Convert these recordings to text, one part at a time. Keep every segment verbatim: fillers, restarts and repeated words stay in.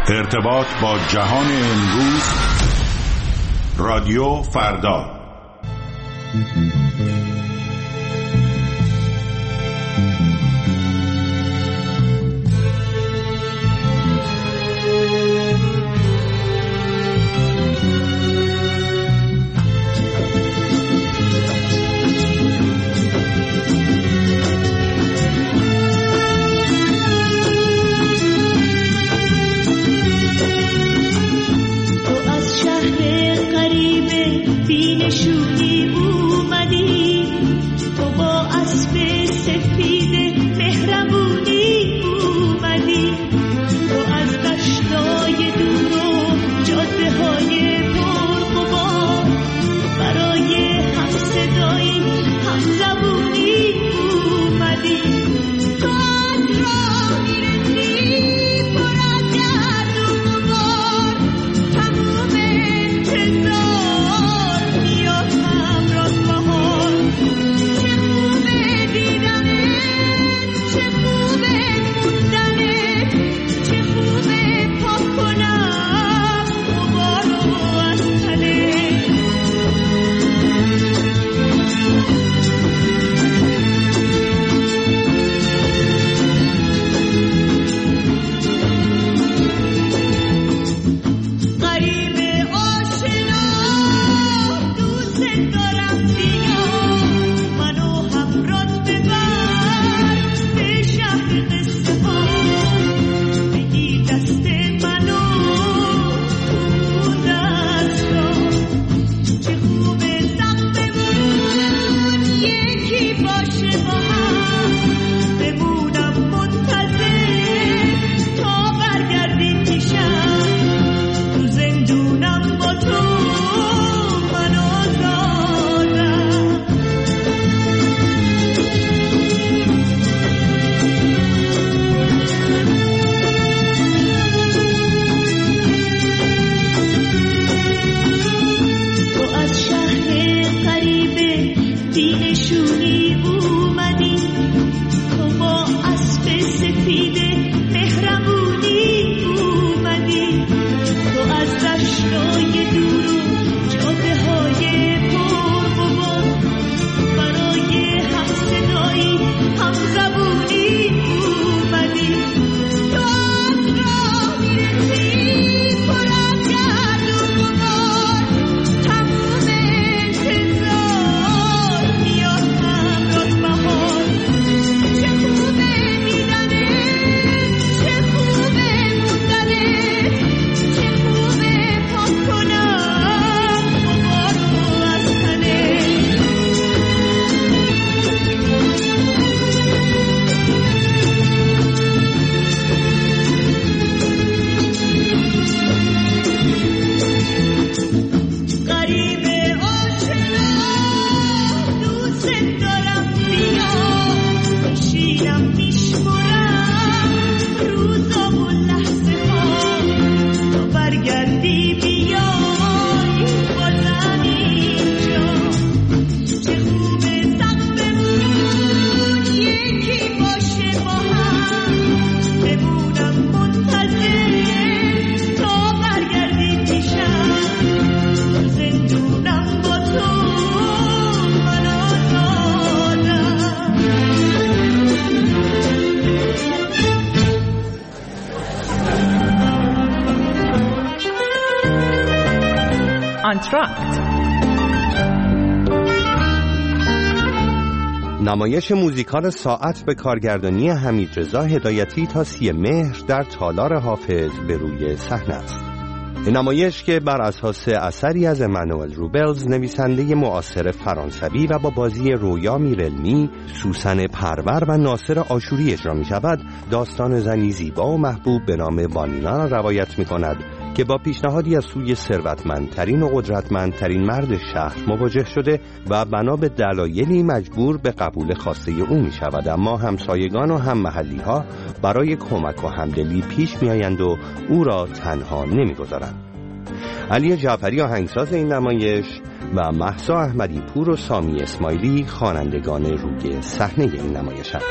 ارتباط با جهان امروز، رادیو فردا. نمایش موزیکال ساعت به کارگردانی حمیدرضا هدایتی تا سی مهر در تالار حافظ به روی صحنه است. این نمایش که بر اساس اثری از امانوئل روبلز نویسنده معاصر فرانسوی و با بازی رویا میرلمی، سوسن پرور و ناصر آشوری اجرا می شود، داستان زنی زیبا و محبوب به نام وانیلا را روایت می کند که با پیشنهادی از سوی ثروتمندترین و قدرتمندترین مرد شهر مواجه شده و بنا به دلایلی مجبور به قبول خواسته او می شود، اما همسایگان و هم محلی ها برای کمک و همدلی پیش می آیند و او را تنها نمی گذارند. علی جعفری آهنگساز این نمایش و مهسا احمدی پور و سامی اسماعیلی خوانندگان روی صحنه این نمایش هستند.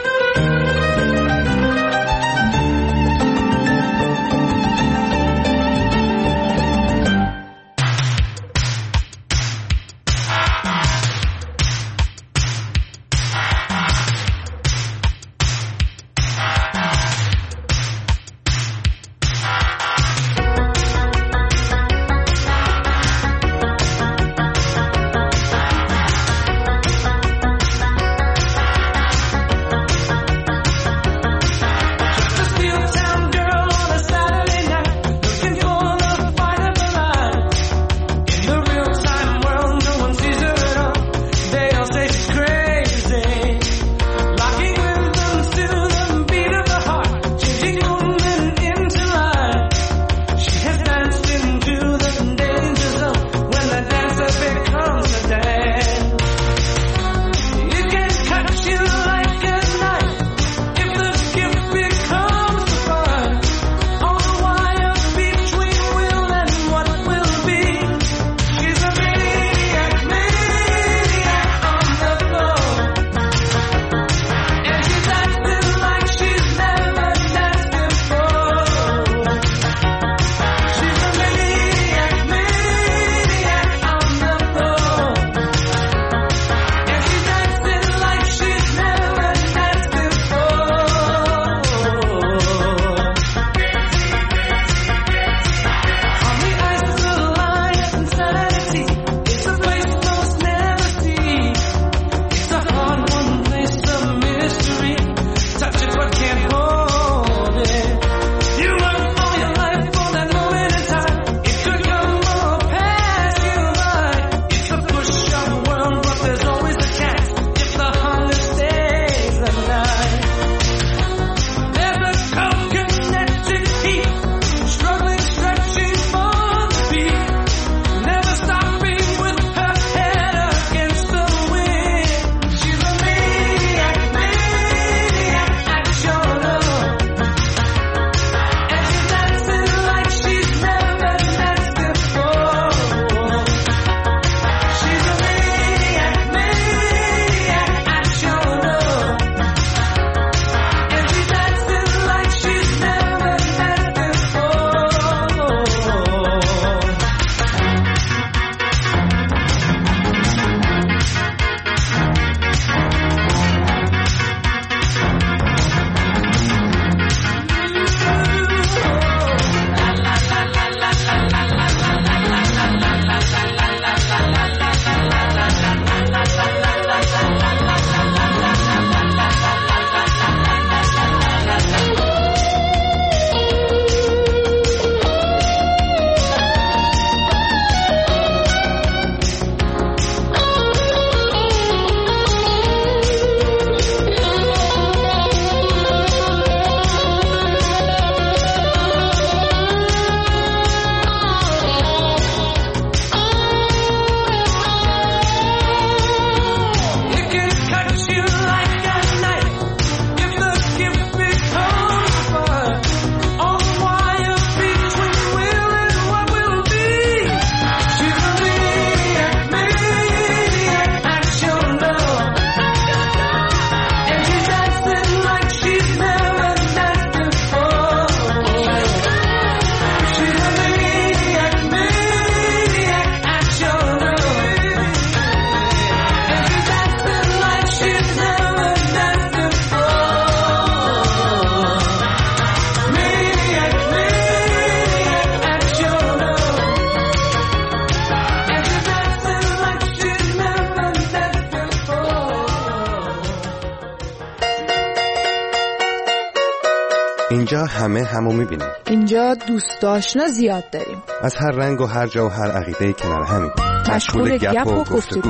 اینجا همه همو میبینیم. اینجا دوست آشنا زیاد داریم. از هر رنگ و هر جا و هر عقیده کنار همیم. مشغول گپ و گفتگو.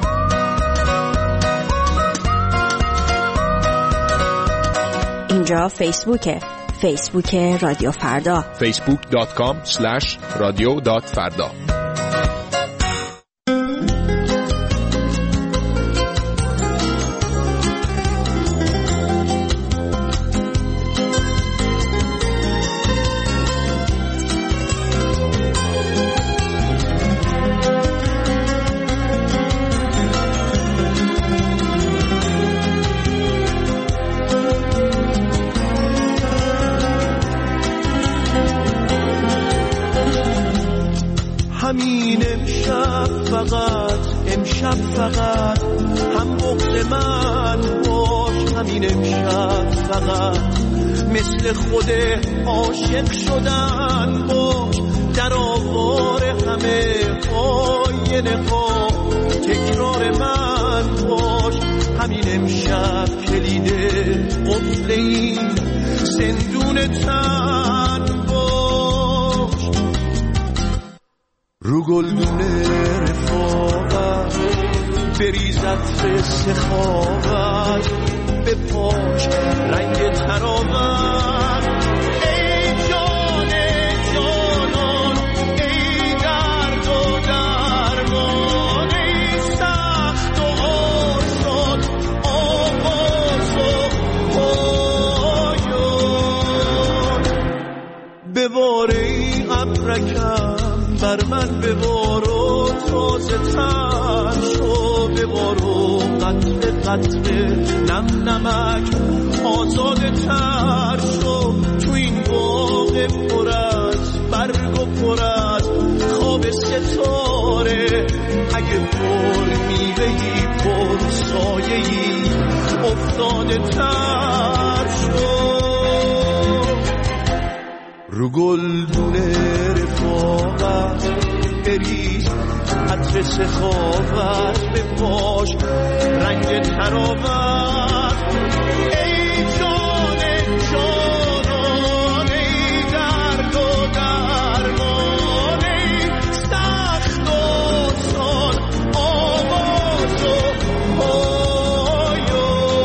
اینجا فیسبوکه. فیسبوک رادیو فردا. فیسبوک دات کام اسلش رادیو دات فردا. همین امشب فقط امشب فقط هم بغض من باش، همین امشب فقط مثل خود عاشق شدن باش، در آوار همه آینه ها تکرار من باش، همین امشب کلید قفل این زندون تن باش، رو گلدونه رفاقت بریزت سخاوت به پاش رنگ تراوت، ای جان جانان ای درد و درمان، ای سخت و آزاد آواز و پایان، بباره ای ابرکم بر من ببارو تازه تر شو، ببارو قطره قطره نم نمک آزاده تر شو، تو این باغ پر از برگ و پر از خواب ستاره، اگه پر میوهی پر سایه‌ای افتاده تر شو، رو گلدونه رفاقت بریز عطر سخاوت به پاش رنگ تراوت، ای جان جانان ای درد و درمان، ای سخت و سان آواز و پایان.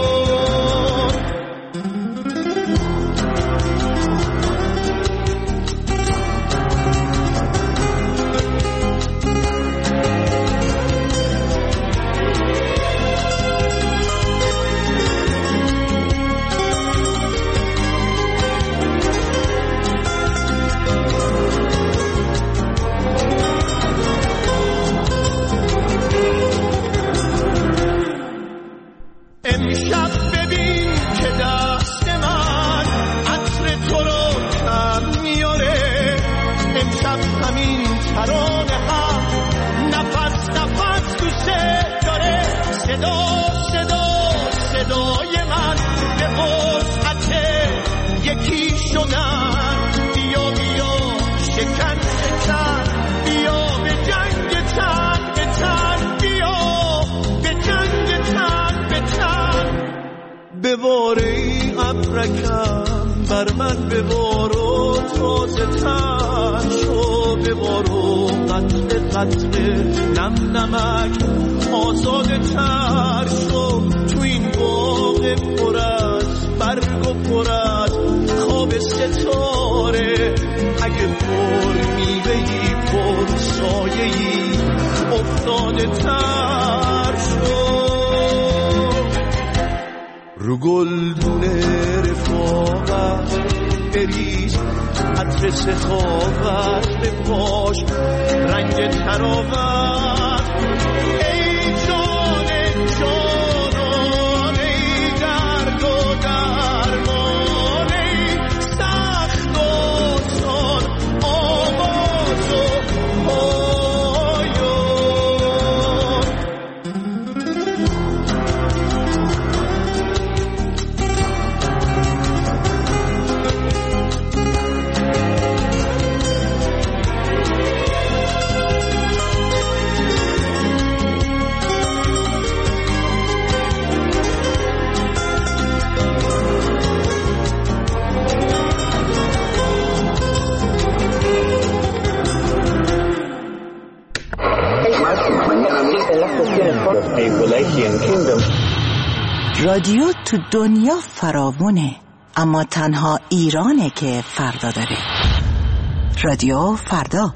امشب ببین که دست من عطر تو رو کم میاره، امشب همین ترانه هم نفس نفس دوست داره، صدا صدا صدای من به وسعت یکی شدن، بیا بیا شکن شکن بیا به جنگ تن به تن، بیا به جنگ تن به تن، بباره ای ابرکم بر من ببارو تازه تن شو، ببارو قطره قطره نم نمک آزاده تر شو، تو این باغ پر از برگ و پر از خواب ستاره، اگه پر میوهی پر سایه‌ای افتاده تر شو، رو گلدونه رفاقت بریز عطر سخاوت به پاش رنگ تراوت، ای جان جانان ای درد و درمان، ای سخت و سان آواز و پایان. رادیو تو دنیا فراوونه، اما تنها ایرانه که فردا داره. رادیو فردا.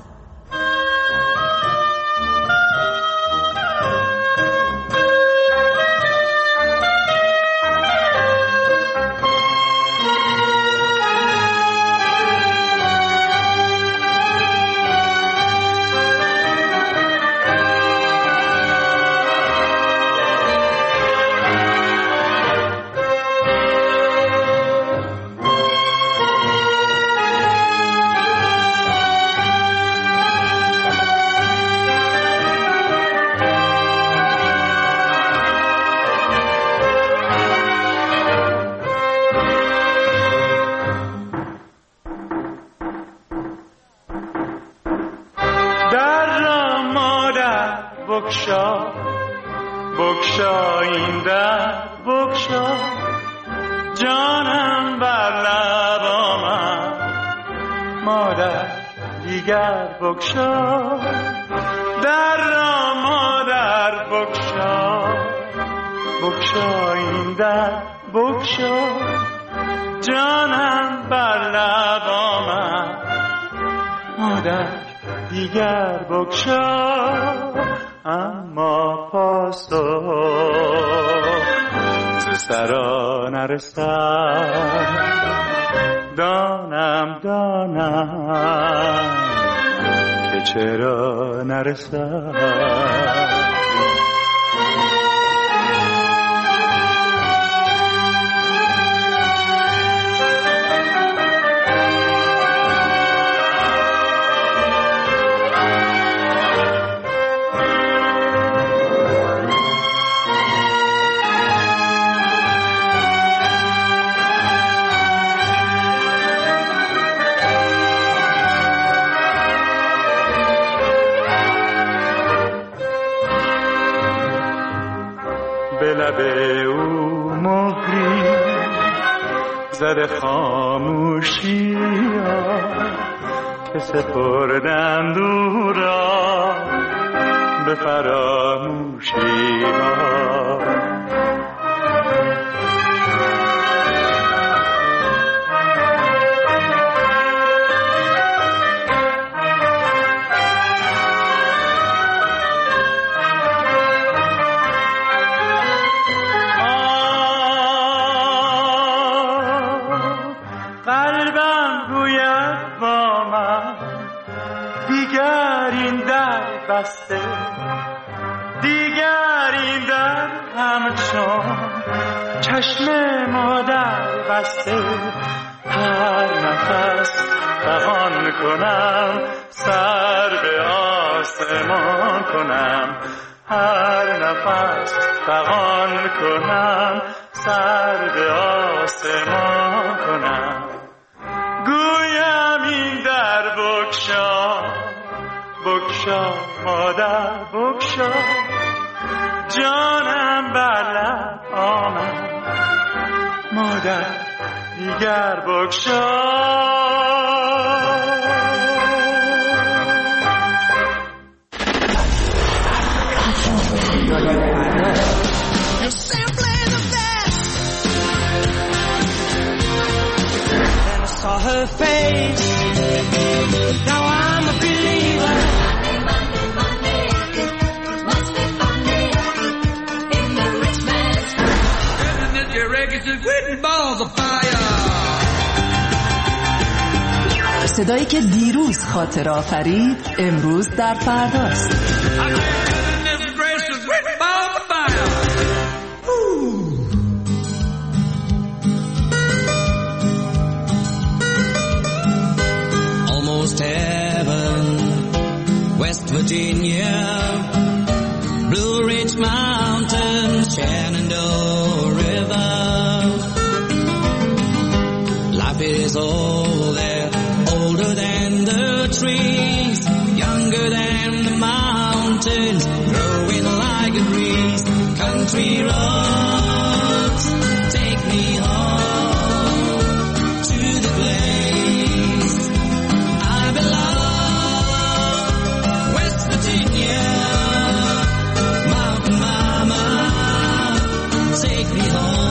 بگشا بگشا این در بگشا، جانم بر لب آمد مادر دیگر بگشا، در را مادر بگشا بگشا این در بگشا، جانم بر لب آمد مادر دیگر بگشا. اما پاسخ ز سرا نرسد، دانم دانم که چرا نرسد. به لب او مهری زده خاموشی ها، که سپردند او را به فراموشی ها. بسته دیگر این در همچون چشم مادر بسته، هر نفس فغان کنم سر به آسمان کنم، هر نفس فغان کنم سر به آسمان کنم. گویم این در بگشا بگشا مادر بگشا، جانم بر لب آمد مادر دیگر بگشا. Saw her face, now I'm a believer. Monday, Monday, Monday, it must be Monday in the rich man's house. Isn't it your reggae with balls of fire? صدایی که دیروز خاطر آفرید امروز در فرداست. Heaven, West Virginia, Blue Ridge Mountains, Shenandoah River. Life is old there, older than the trees, younger than the mountains, growing like a breeze. Country roads, take me home to the place I belong. West Virginia, mountain mama, take me home.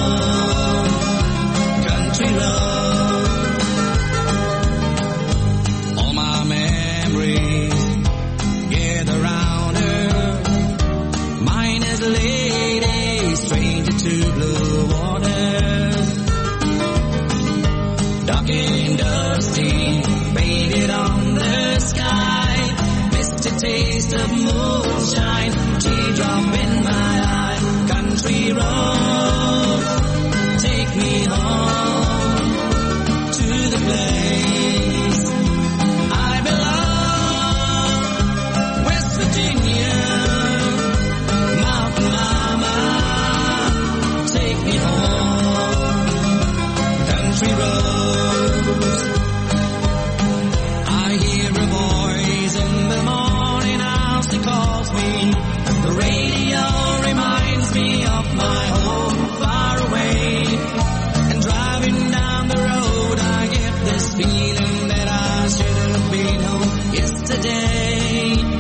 taste of moonshine, teardrop in my eye. Country road, take me home to the place I belong. West Virginia, mountain mama, take me home. Country roads. I hear a voice in the morning house that calls me. The radio reminds me of my home far away. And driving down the road I get this feeling that I should have been home yesterday,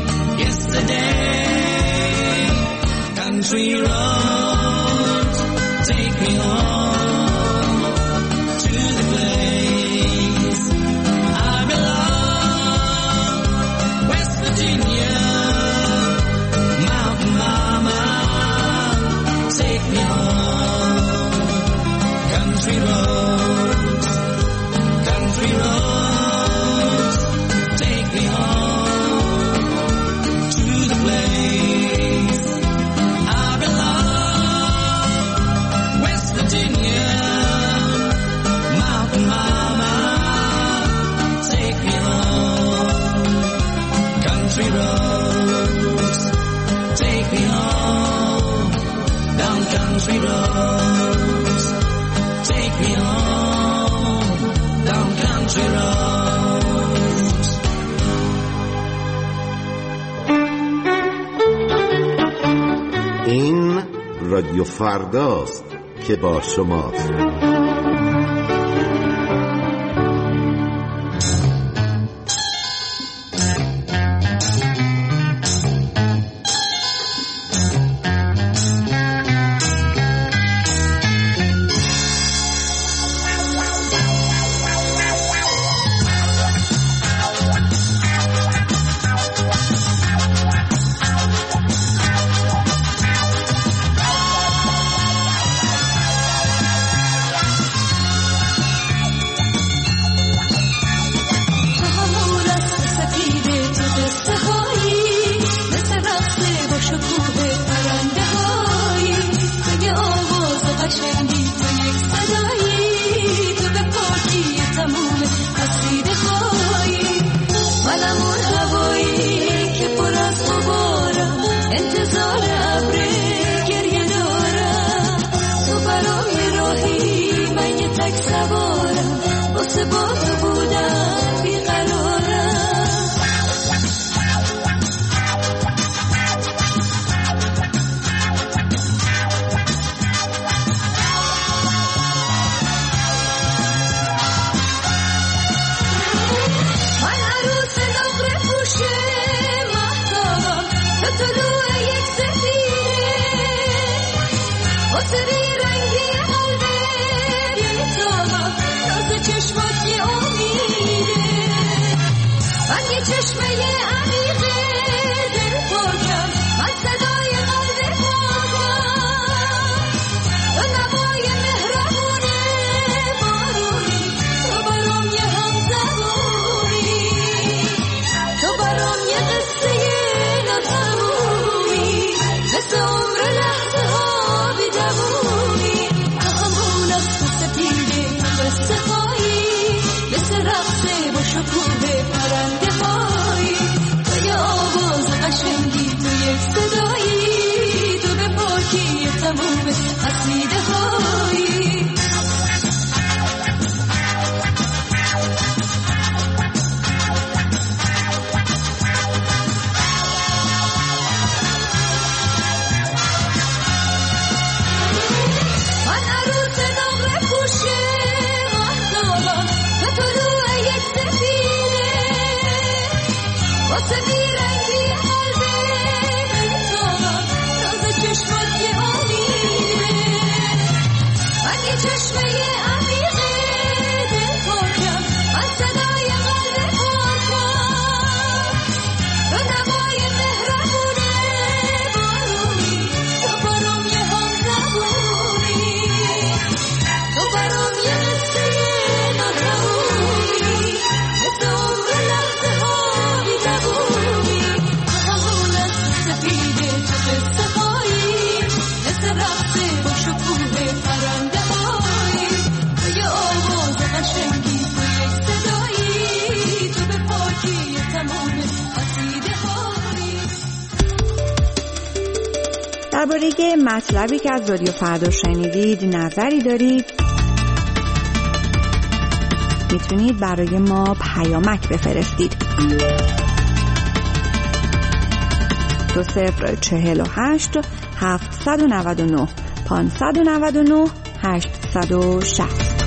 yesterday. Country roads, take me home to the place I belong. West Virginia, mountain mama, take me home. Country roads, country roads, take me home to the place I belong. West Virginia, mountain mama, take me home. Country roads, take me home. Down country roads, take me home. Down country roads. این رادیو فرداست که با شماست. درباره مطلبی که از رادیو فردا شنیدید نظری دارید، میتونید برای ما پیامک بفرستید. دو صفر چهل و هشت هفتصد و نود و نه پانصد و نود و نه هشتصد و شصت.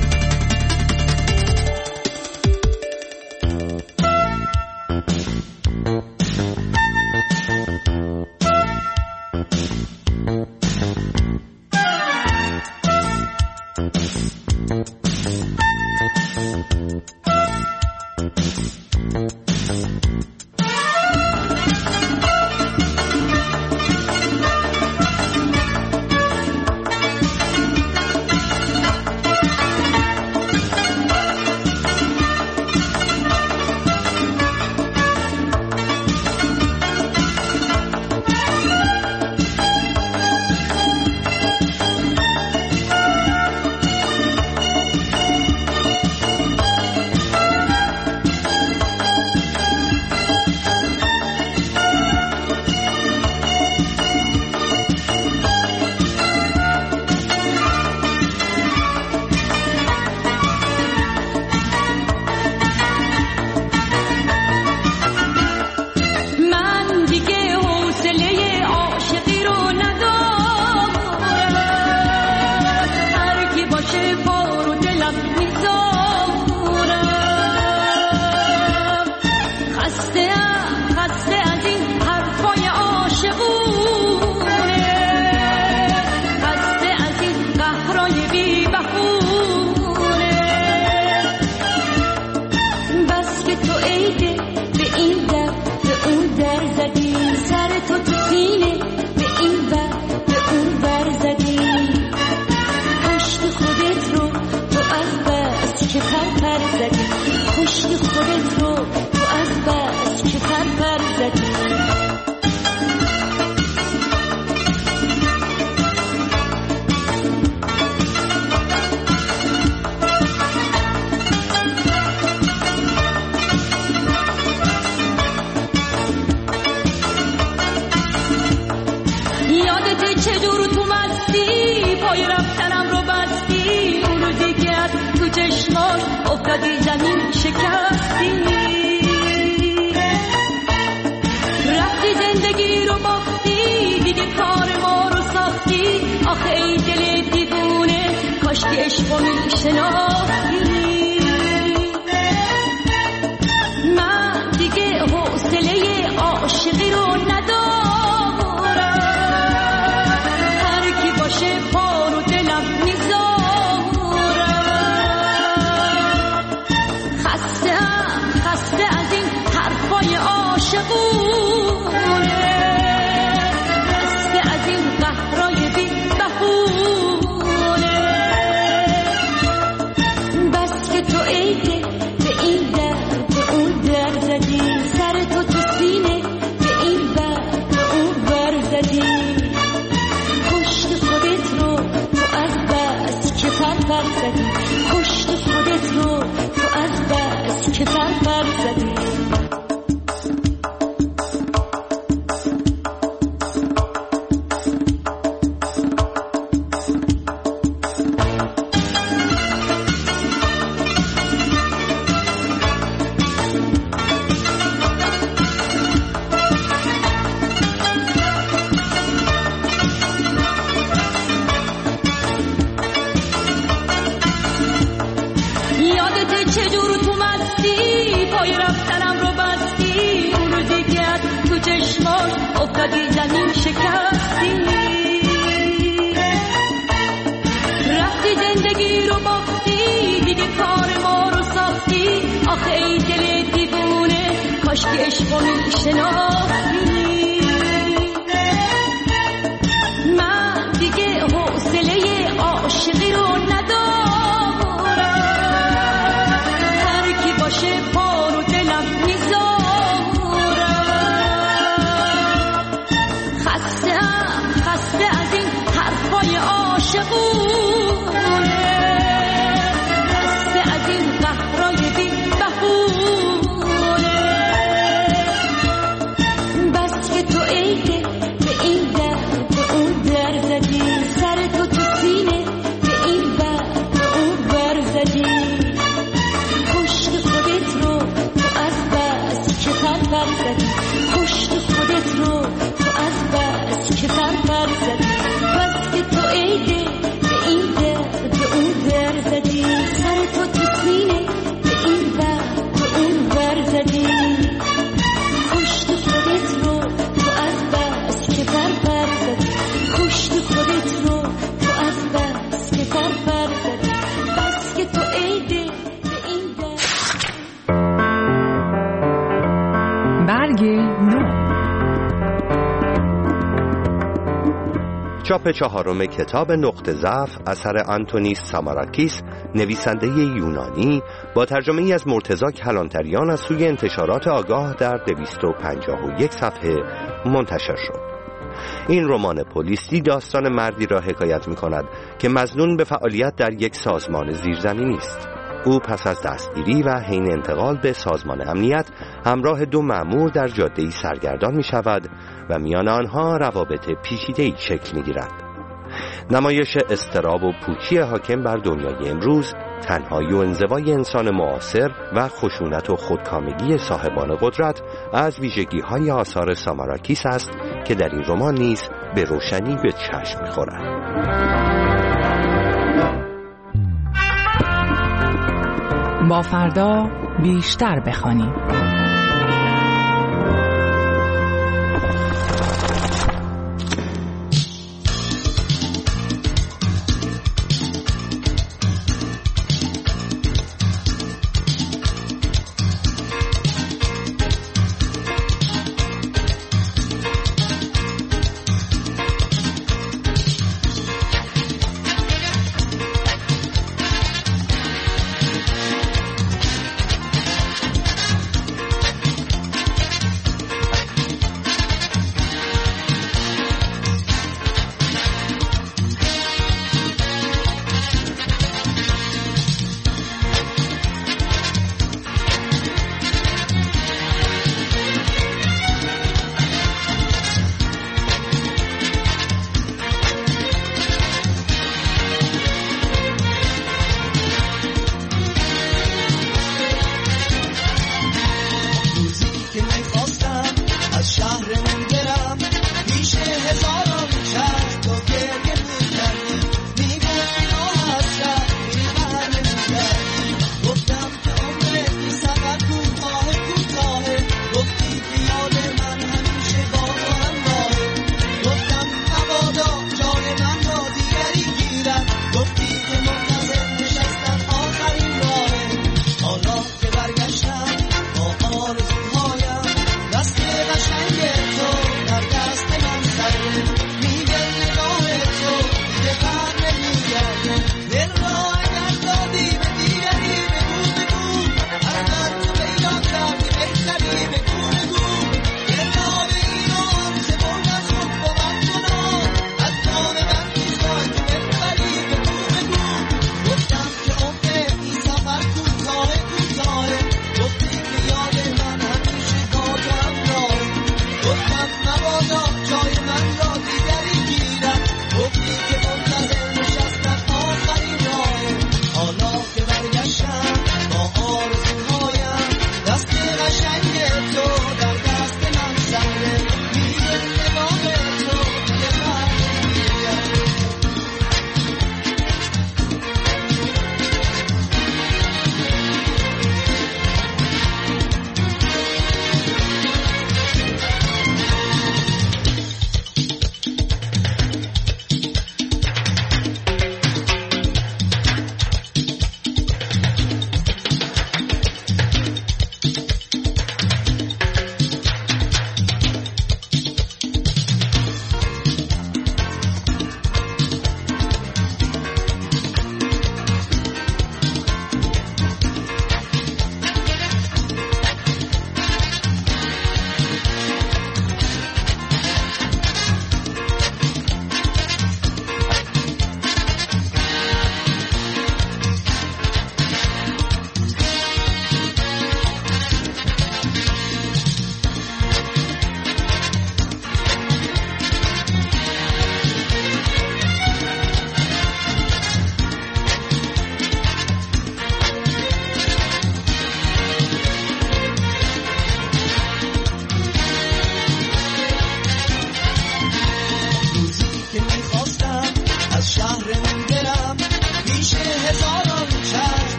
زدی کشت خودت رو تو از بس که سر پر زدی کشت خودت رو تو از بس که سر پر زدی بس که تو عیده به این در برگ نو. چاپ چهارم کتاب نقطه ضعف اثر آنتونیس ساماراکیس، نویسنده یونانی، با ترجمه ای از مرتضی کلانتریان از سوی انتشارات آگاه در دویست و پنجاه و یک صفحه منتشر شد. این رمان پلیسی داستان مردی را حکایت می کند که مظنون به فعالیت در یک سازمان زیرزمینی است. او پس از دستگیری و حین انتقال به سازمان امنیت همراه دو مأمور در جاده‌ای سرگردان می شود و میان آنها روابط پیچیده‌ای شکل می گیرد. نمایش اضطراب و پوچی حاکم بر دنیای امروز، تنهایی و انزوای انسان معاصر و خشونت و خودکامگی صاحبان قدرت از ویژگی‌های آثار ساماراکیس است که در این رمان نیز به روشنی به چشم می‌خورد. با فردا بیشتر بخوانیم.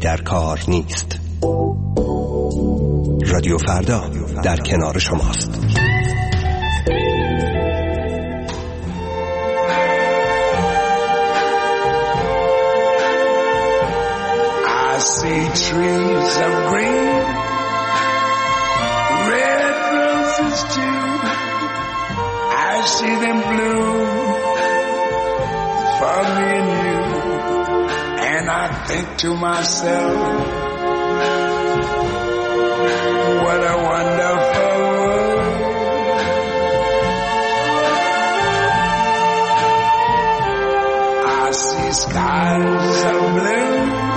در کار نیست. رادیو فردا در کنار شماست. I see trees of green, red roses too. I see them bloom for me and you. And I think to myself, what a wonderful world. I see skies of blue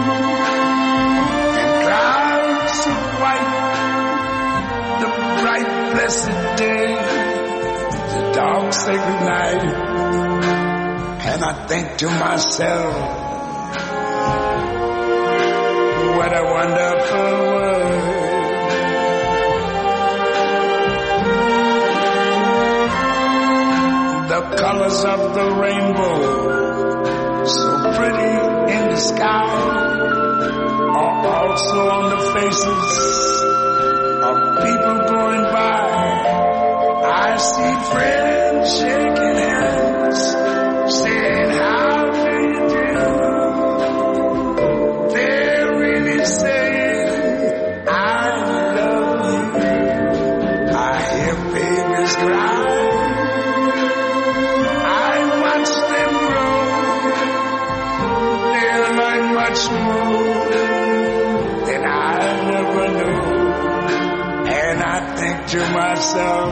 and clouds of white, the bright blessed day, the dark sacred night. And I think to myself, what a wonderful world. The colors of the rainbow, so pretty in the sky, are also on the faces of people going by. I see friends shaking hands, saying how do you do. They're really saying I love you. I hear babies cry, I watch them grow. They'll learn much more than I never knew. And I think to myself,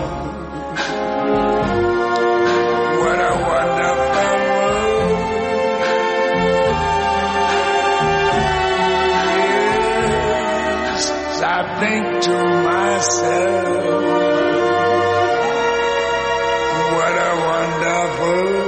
what a wonderful world. Yes, I think to myself, what a wonderful world.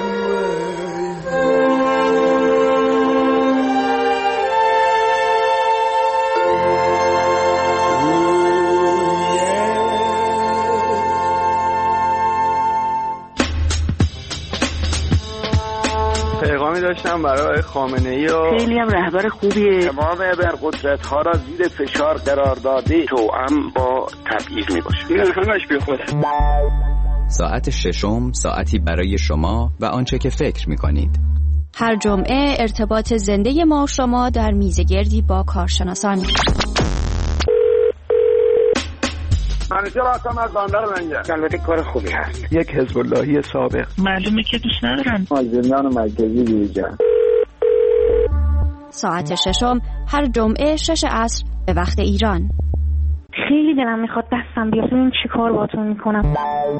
پیغامی داشتم برای خامنه‌ای و خیلی هم رهبر خوبیه. تمام ابرقدرت‌ها را زیر فشار قرار داده، توأم با تبعیض میباشه. این همش بیخوده. ساعت ششم، ساعتی برای شما و آنچه که فکر میکنید. هر جمعه ارتباط زنده ما و شما در میزگردی با کارشناسان. منیجر هستم از بندر منجر. البته کار خوبی هست. یک حزب اللهی سابق. معلومه که دوست ندارن. مازندران مرکزی بیرجان. ساعت ششم هر جمعه شش عصر به وقت ایران. خیلی دلم میخواد دستم بیاد ببینم چی کار باهاتون میکنم.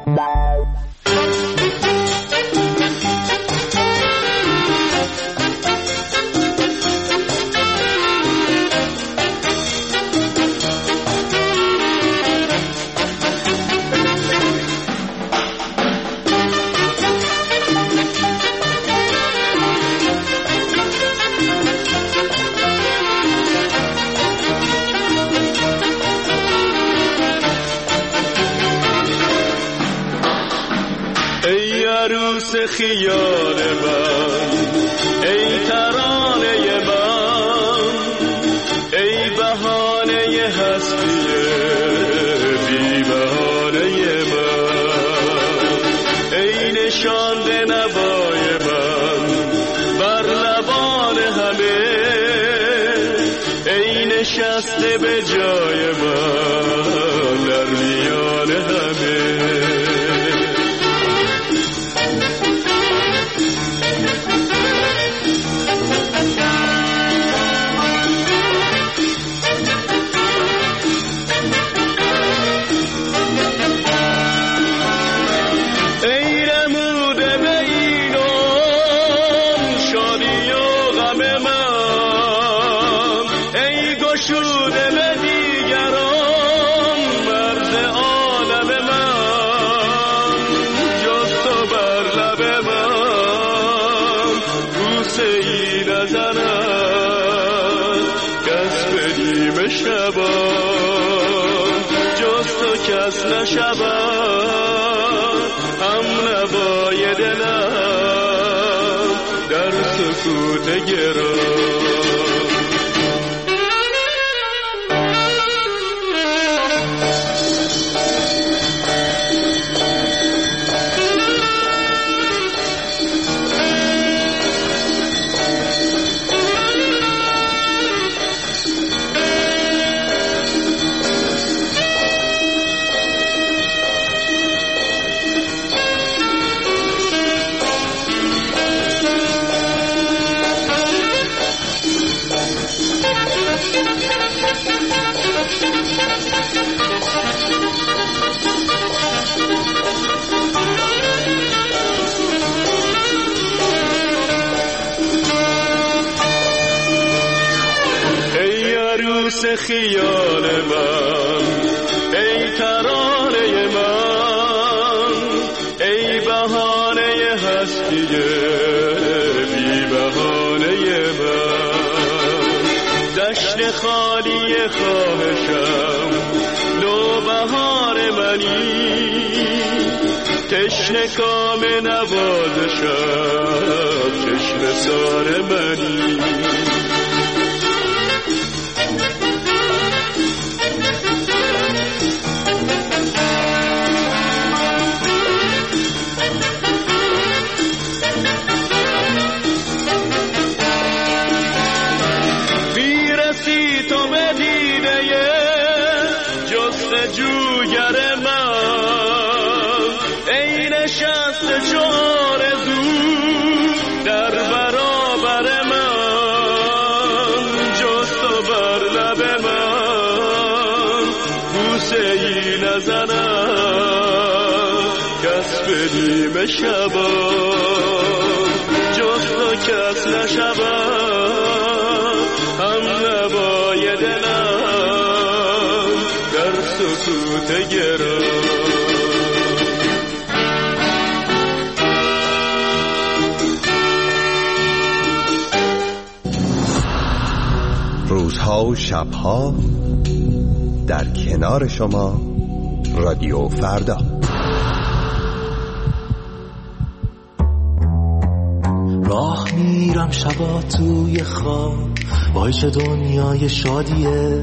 عروس خیال من، ای ترانه من، ای بهانه هستی بی بهانه من، ای نشانده نوای من بر لبان همه، ای نشسته به جای من در میان همه. کس نشود هم نوای دلم در سکوت گرام. خیال من، ای ترانه من، ای بهانه هستی بی بهانه من. دشت خالی خواهشم نوبهار منی، تشنه کام نوازشم چشم سار منی. بدیم شبا جز تو کس نشبا، هم نبای دلم در سکوت گرا. روزها و شبها در کنار شما رادیو فردا. راه میرم شبا توی خواب، وای چه دنیای شادیه،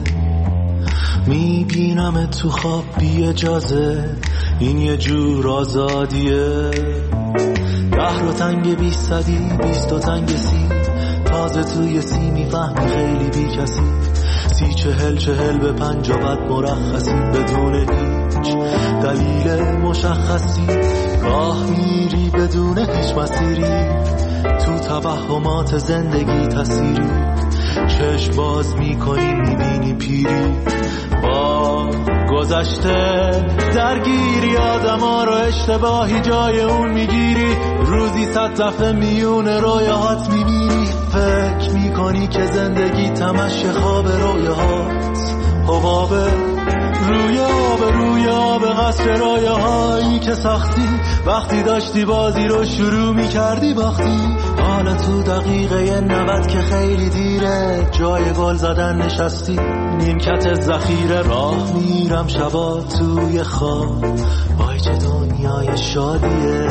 میبینم تو خواب بی اجازه، این یه جور آزادیه. ده رو تنگ بی صدی، بیست و تنگ سی، تازه توی سی میفهمی خیلی بی کسی، سی چهل چهل به پنج و بعد مرخصی بدون هیچ دلیل مشخصی. راه میری بدون هیچ مسیری، تو توهمات زندگی تصیری، چشم باز میکنی میبینی پیری، با گذشته درگیری آدما رو اشتباهی جای اون میگیری، روزی صد دفعه میون رویاهات میبینی، فکر میکنی که زندگی تمش خواب رویاهات، حبابه روی آب روی آب قصر رایه هایی که ساختی، وقتی داشتی بازی رو شروع می کردی باختی. حالا تو دقیقه نود که خیلی دیره، جای گل زدن نشستی نیمکت ذخیره. راه میرم شبا توی خواب، وای چه دنیای شادیه،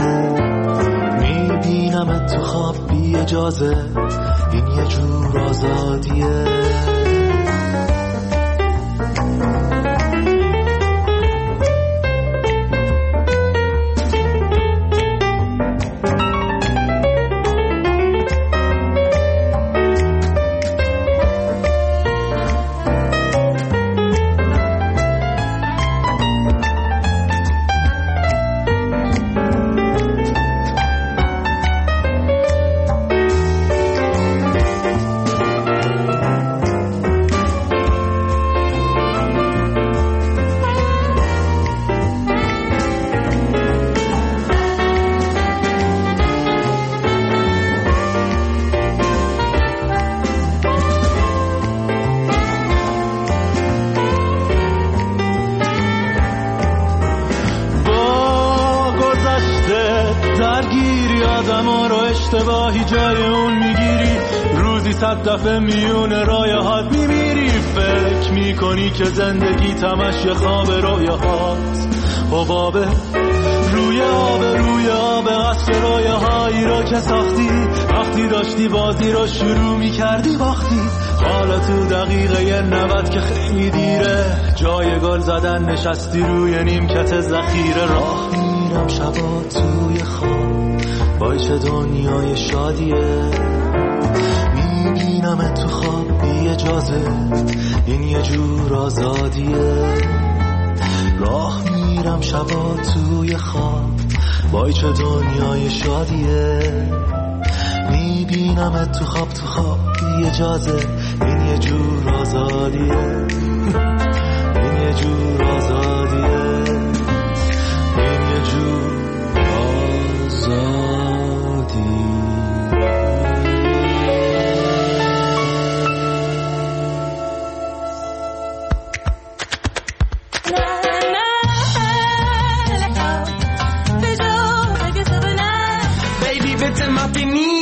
میبینم تو خواب بی اجازه، این یه جور آزادیه. اشتباهی جای اون میگیری، روزی صد دفعه میون رایهات میمیری، فکر میکنی که زندگی تمش خواب رویاهات، حبابه روی آب روی آب قصر رایه هایی رو که ساختی، وقتی داشتی بازی رو شروع میکردی باختی. حالا تو دقیقه نود که خیلی دیره، جای گل زدن نشستی روی نیمکت ذخیره. راه میرم شبا توی خواب، وای چه دنیای شادیه، میبینم تو خواب بی اجازه، این یه جور آزادیه. راه میرم شبا توی خواب، وای چه دنیای شادیه، میبینم تو خواب تو خواب بی اجازه، این یه جور آزادیه، این یه جور آزادیه، این یه جور آزادیه.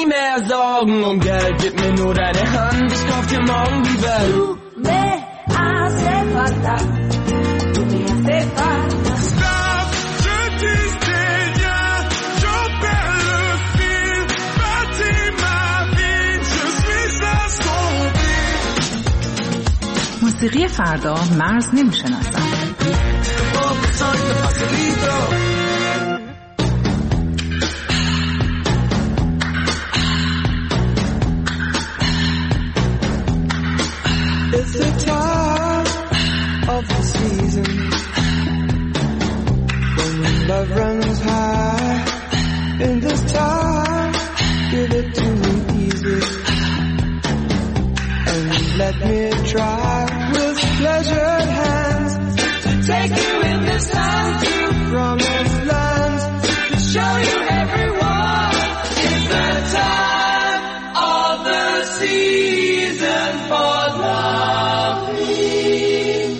mehr Sorgen und Geld, gib mir nur deine Hand, ich kauf dir morgen die Welt. Du me hace falta, du me hace falta. Stop, je disais rien, je perds le fil, bâtis ma vie, je suis assombri. موسیقی فردا مرز نمیشناسد. It's the time of the season when love runs high. In this time, give it to me easy and let me try with pleasured hands to take you in this time to promised lands, to show you everyone. It's the time of the season for loving.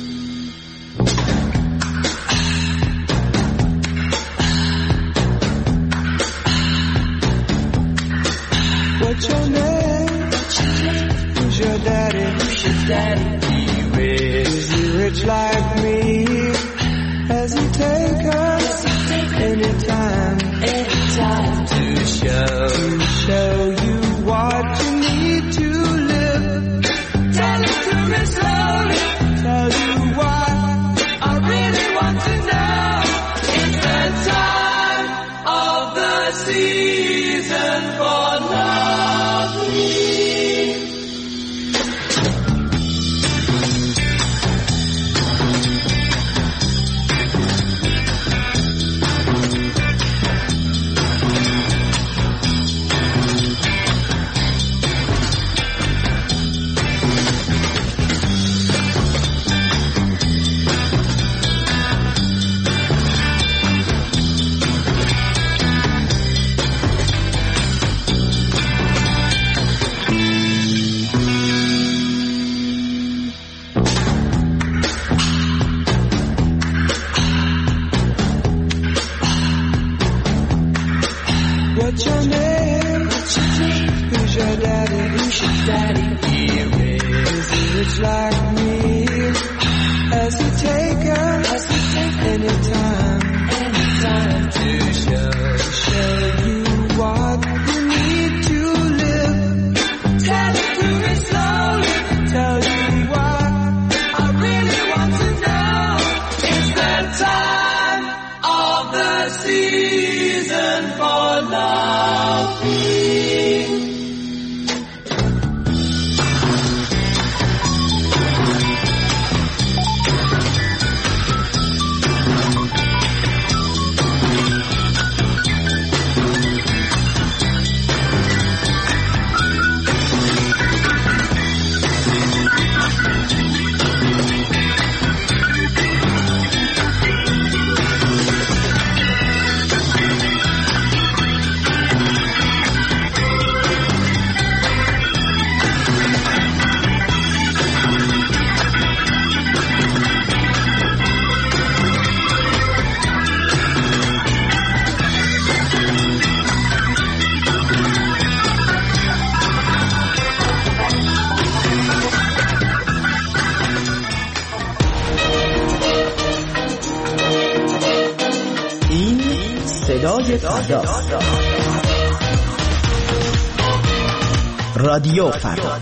What's your name? Who's your daddy? Who's your daddy? Is he rich like me? Has he take us anytime? Anytime to show to show you what you need to live. Tell it to me slowly. Tell you what I really want to know. It's the time of the season for loving. What's your name? What's your name? Who's your daddy? Who's your daddy? Is he rich like me? Has he take us? Has he take anytime? Anytime to show, show you what you need to live. Tell it to me slowly. Tell you what I really want to know. It's the time of the season for loving. صدای فردا، رادیو فردا.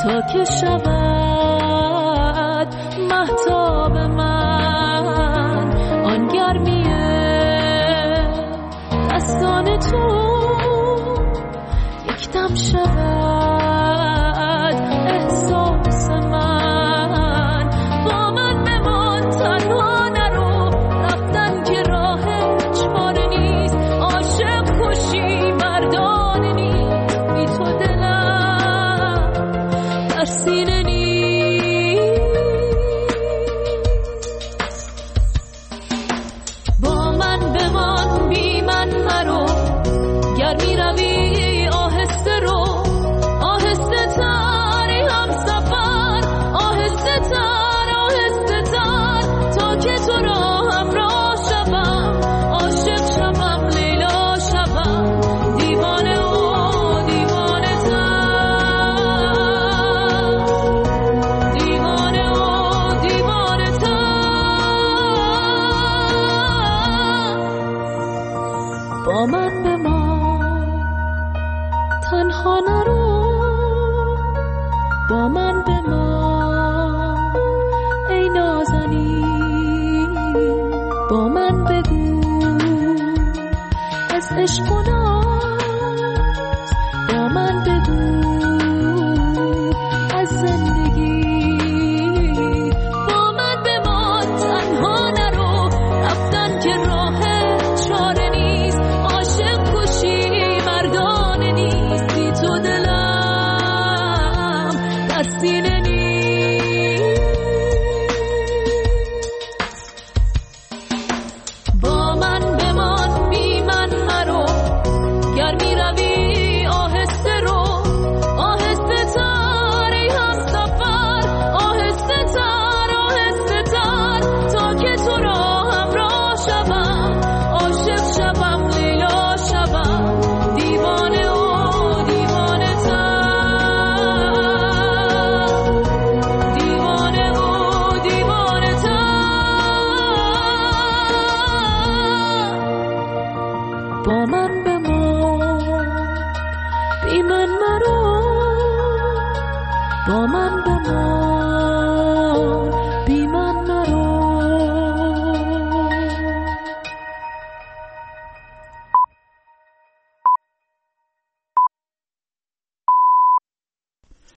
تا که شود مهتاب من آن گرمیه دستان تو یک دم شود احساس من با من بمان تنها نرو رفتن که راه چاره نیست عاشق کشی مردانه نیست بی تو دلم در سینه نیست با من بمان بی من مرو گر می روی آهسته رو آهسته تری هم سفر آهسته تر آهسته تر تا که تو را همراه شوم عاشق شوم لیلا شوم دیوانه و دیوانه تر دیوانه و دیوانه تر با من بمان تنها نرو با من بمان ای نازنین با من بگو از عشق و ناز با من بگو از زندگی با من بمان تنها نرو رفتن که راه چاره نیست عاشق کشی مردانه نیست بی تو دلم در سینه نیست با من بمان بی من مرو گر می روی آهسته رو آهسته تری هم سفر آهسته تر آهسته تر تا که تو را همراه شوم عاشق شوم لیلا شوم دیوانه و دیوانه تر دیوانه و دیوانه تر با من بمان بی من مرو با من